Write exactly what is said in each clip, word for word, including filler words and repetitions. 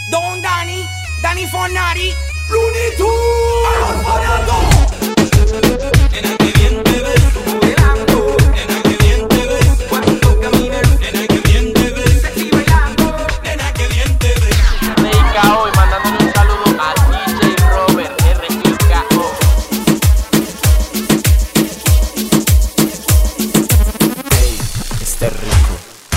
Don Danny, Danny Fornari, Looney Tunes. Nena, que bien te ves bailando. Nena, que bien te ves cuando caminas. Nena, que bien te ves sexy bailando. Nena, que bien te ves. Dedica hoy mandándole un saludo a D J Robert R I K O. Hey, este rico.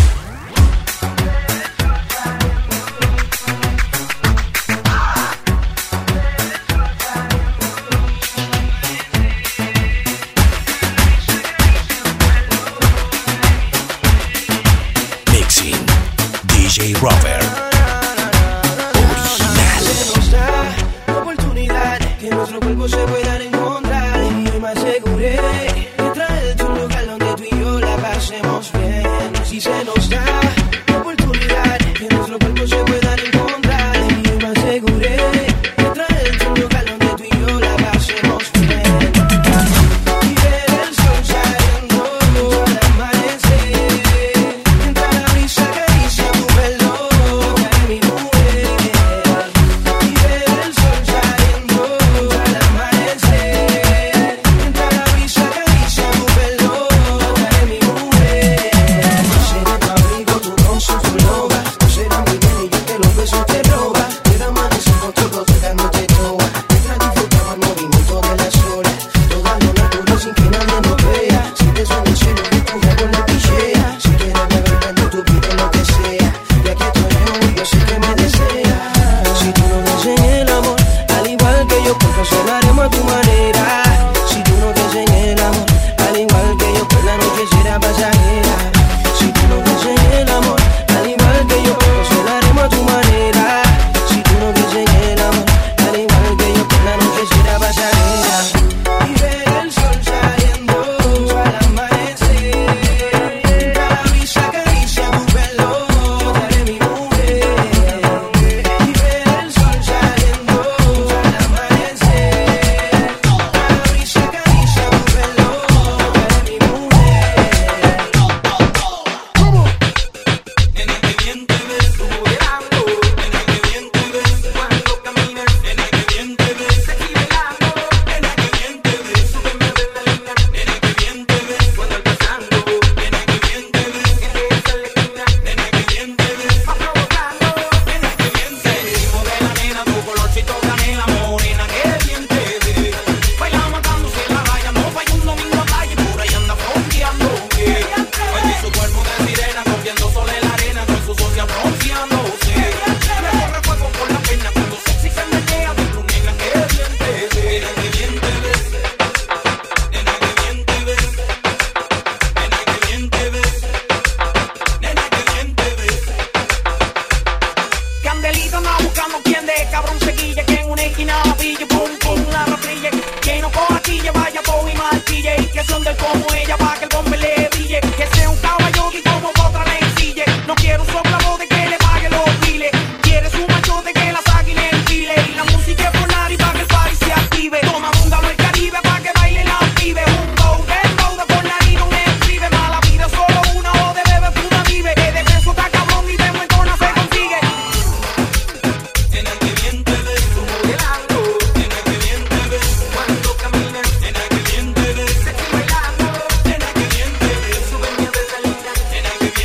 D J Robert original. Nos da la oportunidad que nuestros cuerpos se puedan encontrar. Y hoy me aseguré de traerte un lugar donde tú y yo la pasemos bien. Si se nos da la oportunidad que nuestros cuerpos se puedan encontrar. Y hoy me aseguré de traerte un lugar donde tú y yo la pasemos bien. Y ver el sol saliendo al amanecer. Mientras la brisa acaricia tu pelo, cae mi mujer. Y ver el sol saliendo al amanecer. Mientras la brisa acaricia tu pelo, cae mi mujer. No seré tu abrigo, tú no sos tu loba. No será mi bien y yo que los besos te roba. Quiero amanecer contigo tocándote toda. Mientras disfrutamos el movimiento de las olas. Toda lo natural sin que nadie nos vea. Si te suena el cielo y tu juego la pichea. Si quieres beber cuando tú pides lo que sea. Y aquí estoy yo y yo sé que me deseas. Si tú no crees en el amor, al igual que yo, pues funcionaremos a tu manera. Si tú no crees en el amor, al igual que yo, pues la noche será pasajera. Si tú no crees en el amor, al igual que yo, pues funcionaremos a tu manera. Si tú no crees en el amor, al igual que yo, pues la noche será pasajera. Y ver el sol saliendo al amanecer. Mientras la brisa acaricia tu pelo, daré mi mujer. Y ver el sol saliendo al amanecer. Mientras la brisa acaricia tu pelo, daré mi mujer. Nena, que bien te ves bailando. Nena, que bien te ves cuando caminas. Nena, que bien te ves sexy bailando. Nena, que bien te ves súbeme adrenalina. Nena, que bien te ves cuando al pasando. Nena, que bien te ves en esa esquina. Nena, que bien te ves pa' provocando. Nena, que bien te ves. El ritmo de la nena, tu colorcito canela morena, que bien te ves. Baila matándose la raya, no falla un domingo a playa y por ahí anda fronteando. Oye, su cuerpo de sirena, cogiendo sol en la arena, con su socia bronceándose. Le corre fuego por la pena cuando sexy se menea, de tu nena, que bien te ves. Nena, que bien te ves. Nena, que bien te ves. Nena, que bien te ves. Nena, que bien te ves. Candelita anda buscando quien de cabrón se guille, que en una esquina la pille, pum pum la rastrille, que no coja quille, vaya todo y martille, y que son del como ella pa' que el bombe le brille, que sea un caballo y como otra le ensille. No quiero un soplado de que le pague los biles, quieres un macho de que la saque y le enfile, y la música es polar y pa' que el party se active. Toma búngalo el Caribe pa' que baile la pibe, un bow, dembow de polar y no me escribe, mala vida solo una o de bebé puta vive, que de beso está cabrón y de muertona se consigue. Nena, que bien te ves modelando. Nena, que bien te ves cuando caminas. Nena, que bien te ves sexy bailando. Nena, que bien te ves súbeme adrenalina. Nena, que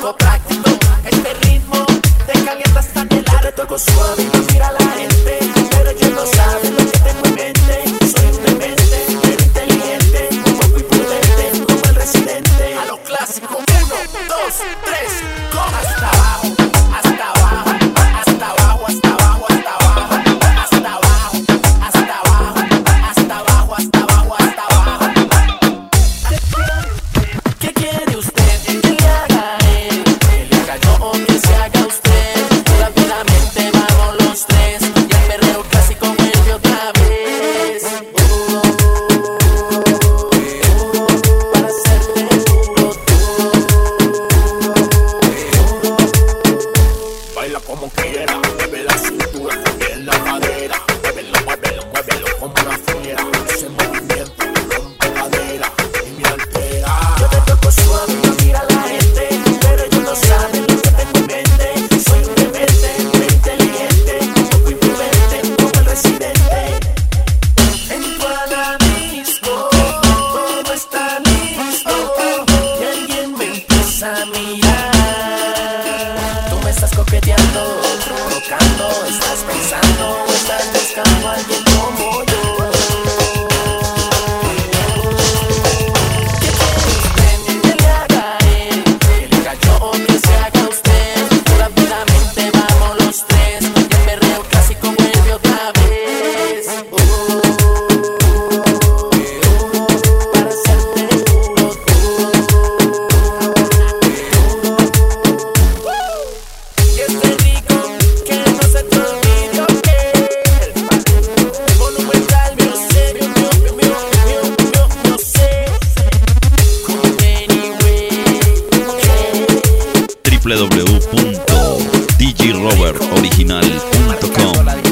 poco práctico. Este ritmo te calienta hasta que la retoco suave y no mira a la gente, pero ellos no saben lo que tengo en mente. Soy un demente, pero inteligente, un poco imprudente, como el residente. A lo clásico, uno, dos, tres, go. Hasta abajo, hasta abajo, hasta abajo, hasta abajo, hasta abajo, hasta abajo, hasta abajo, hasta abajo, hasta abajo, hasta abajo. ¿Qué quiere usted? Que le haga él, que le haga yo o que se haga usted. Rápidamente vamos los tres y el perreo clásico vuelve otra vez. Uh, uh, para hacerte duro, Baila como quiera, mueve la cintura, mueve la cadera, muévelo, muévelo, muévelo como una fiera. Ese movimiento rompe cadera y me altera. yo te toco suave y no mira a la gente, pero ellos no saben lo que tengo en mente. Soy un demente, pero inteligente, un poco imprudente, como el residente. Entro a la disco, todo está listo, y alguien me empieza a mirar. Tú me estás coqueteando, provocando, estás pensando, estás buscando a alguien como yo. ¿Qué quiere usted? Que le haga él, que le haga yo o que se haga usted. Rápidamente vamos los tres y el perreo clásico vuelve otra vez. Uh, para hacerte duro, y este rico que no se te olvide, ok. El monumental music, mío, mío, mío, mío, mío, yo sé. Como anyway, ok. w w w punto d j robert original punto com